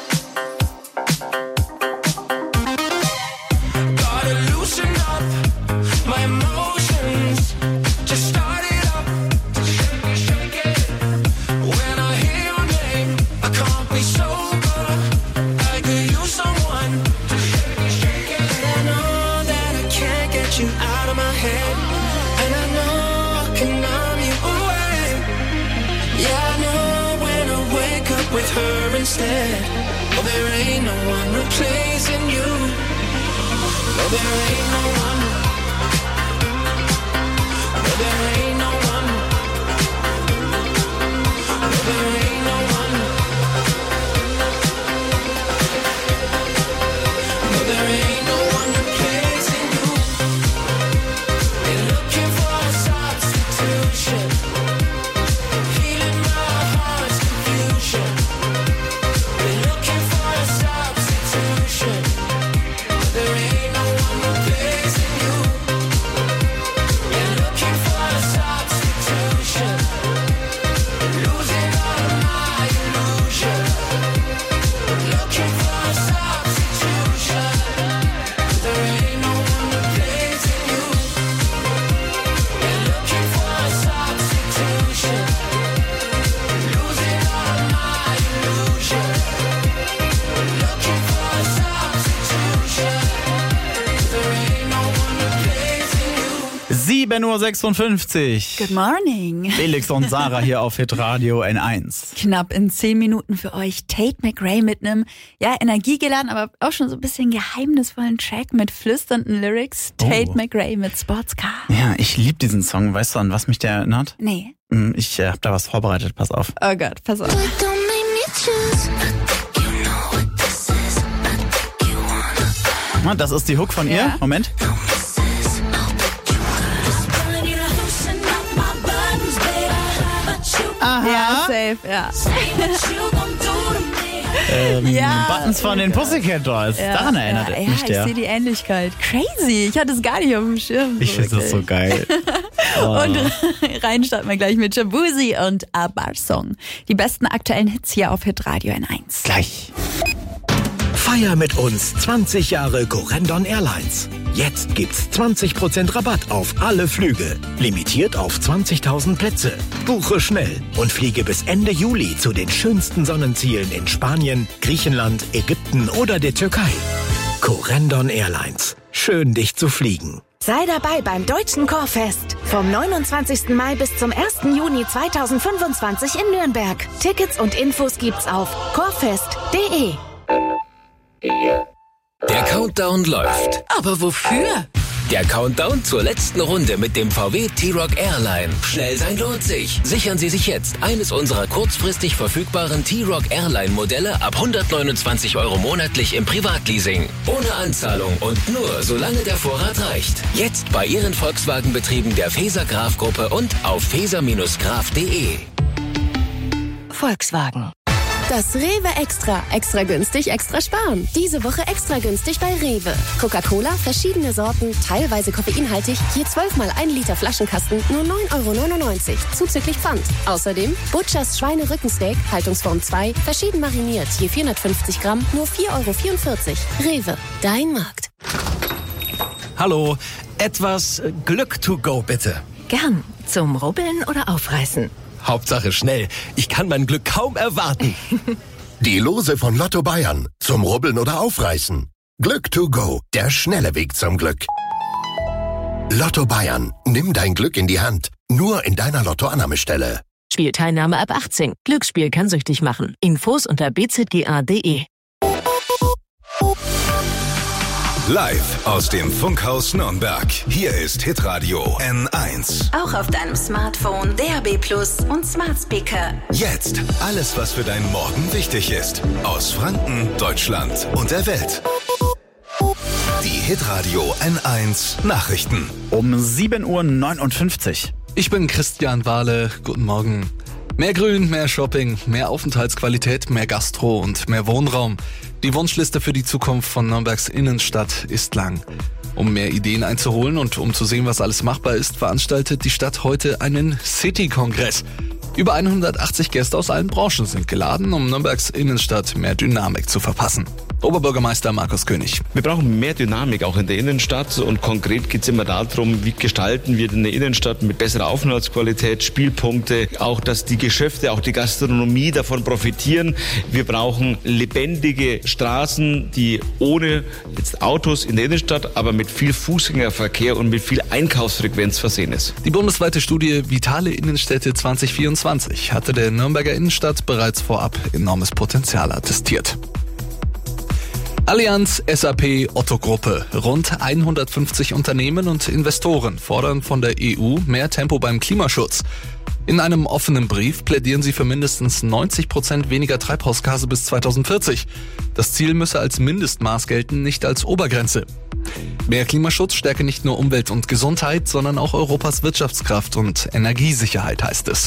Gotta loosen up my emotions. Just start it up. Shake it. When I hear your name, I can't be sober. I could use someone to shake it. And I know that I can't get you out of my head. And I know I can numb you away. Yeah, I know when I wake up with her instead. Oh, there ain't no one replacing you. No, there ain't no one. No, there ain't no one. No, there ain't no one. No, there ain't no one replacing you. We're looking for a substitution. Feeling my heart's confusion. We're looking for a substitution. There ain't no one replacing you. We're looking for a substitution. Losing all of my illusion. Looking for a substitution. There ain't no one replacing you. We're looking for a substitution. Losing all of my illusion. Looking for a substitution. There ain't no one replacing you. 7:56 Uhr. Good morning. Felix und Sarah hier auf Hitradio N1. Knapp in 10 Minuten für euch Tate McRae mit einem, ja, energiegeladen, aber auch schon so ein bisschen geheimnisvollen Track mit flüsternden Lyrics. Tate McRae mit Sportscar. Ja, ich liebe diesen Song. Weißt du, an was mich der erinnert? Nee. Ich habe da was vorbereitet. Pass auf. Oh Gott, pass auf. Na, das ist die Hook von ihr. Moment. Aha. Ja, safe, ja. Ja. Buttons von den Pussycat Dolls. Daran erinnert mich der. Ich sehe die Ähnlichkeit. Crazy. Ich hatte es gar nicht auf dem Schirm. Ich finde das so geil. Und rein starten wir gleich mit Shabuzi und A Bar Song. Die besten aktuellen Hits hier auf Hitradio N1. Gleich. Feier mit uns 20 Jahre Corendon Airlines. Jetzt gibt's 20% Rabatt auf alle Flüge. Limitiert auf 20.000 Plätze. Buche schnell und fliege bis Ende Juli zu den schönsten Sonnenzielen in Spanien, Griechenland, Ägypten oder der Türkei. Corendon Airlines. Schön, dich zu fliegen. Sei dabei beim Deutschen Chorfest. Vom 29. Mai bis zum 1. Juni 2025 in Nürnberg. Tickets und Infos gibt's auf chorfest.de. Der Countdown läuft. Aber wofür? Der Countdown zur letzten Runde mit dem VW T-Roc Airline. Schnell sein lohnt sich. Sichern Sie sich jetzt eines unserer kurzfristig verfügbaren T-Roc Airline Modelle ab 129 € monatlich im Privatleasing. Ohne Anzahlung und nur solange der Vorrat reicht. Jetzt bei Ihren Volkswagen-Betrieben der Faeser Graf Gruppe und auf faeser-graf.de. Volkswagen. Das Rewe Extra. Extra günstig, extra sparen. Diese Woche extra günstig bei Rewe. Coca-Cola, verschiedene Sorten, teilweise koffeinhaltig, je 12 mal 1 Liter Flaschenkasten, nur 9,99 €, zuzüglich Pfand. Außerdem Butchers Schweinerückensteak, Haltungsform 2, verschieden mariniert, je 450 Gramm, nur 4,44 €. Rewe, dein Markt. Hallo, etwas Glück to go bitte. Gern. Zum Rubbeln oder Aufreißen? Hauptsache schnell. Ich kann mein Glück kaum erwarten. Die Lose von Lotto Bayern. Zum Rubbeln oder Aufreißen. Glück to go. Der schnelle Weg zum Glück. Lotto Bayern. Nimm dein Glück in die Hand. Nur in deiner Lottoannahmestelle. Spielteilnahme ab 18. Glücksspiel kann süchtig machen. Infos unter bzga.de. Live aus dem Funkhaus Nürnberg. Hier ist Hitradio N1. Auch auf deinem Smartphone, DAB+ und Smart Speaker. Jetzt alles, was für deinen Morgen wichtig ist. Aus Franken, Deutschland und der Welt. Die Hitradio N1 Nachrichten. Um 7:59 Uhr. Ich bin Christian Wahle. Guten Morgen. Mehr Grün, mehr Shopping, mehr Aufenthaltsqualität, mehr Gastro und mehr Wohnraum. Die Wunschliste für die Zukunft von Nürnbergs Innenstadt ist lang. Um mehr Ideen einzuholen und um zu sehen, was alles machbar ist, veranstaltet die Stadt heute einen City-Kongress. Über 180 Gäste aus allen Branchen sind geladen, um Nürnbergs Innenstadt mehr Dynamik zu verpassen. Oberbürgermeister Markus König. Wir brauchen mehr Dynamik auch in der Innenstadt und konkret geht es immer darum, wie gestalten wir eine Innenstadt mit besserer Aufenthaltsqualität, Spielpunkte, auch dass die Geschäfte, auch die Gastronomie davon profitieren. Wir brauchen lebendige Straßen, die ohne jetzt Autos in der Innenstadt, aber mit viel Fußgängerverkehr und mit viel Einkaufsfrequenz versehen ist. Die bundesweite Studie Vitale Innenstädte 2024 hatte der Nürnberger Innenstadt bereits vorab enormes Potenzial attestiert. Allianz, SAP, Otto-Gruppe. Rund 150 Unternehmen und Investoren fordern von der EU mehr Tempo beim Klimaschutz. In einem offenen Brief plädieren sie für mindestens 90% weniger Treibhausgase bis 2040. Das Ziel müsse als Mindestmaß gelten, nicht als Obergrenze. Mehr Klimaschutz stärke nicht nur Umwelt und Gesundheit, sondern auch Europas Wirtschaftskraft und Energiesicherheit, heißt es.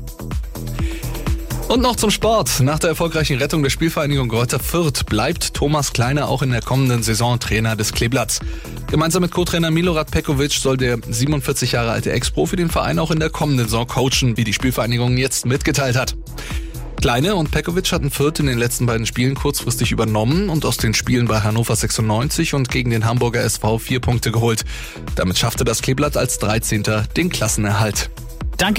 Und noch zum Sport. Nach der erfolgreichen Rettung der Spielvereinigung Greuther Fürth bleibt Thomas Kleine auch in der kommenden Saison Trainer des Kleeblatts. Gemeinsam mit Co-Trainer Milorad Pekovic soll der 47 Jahre alte Ex-Profi den Verein auch in der kommenden Saison coachen, wie die Spielvereinigung jetzt mitgeteilt hat. Kleine und Pekovic hatten Fürth in den letzten beiden Spielen kurzfristig übernommen und aus den Spielen bei Hannover 96 und gegen den Hamburger SV 4 Punkte geholt. Damit schaffte das Kleeblatt als 13. den Klassenerhalt.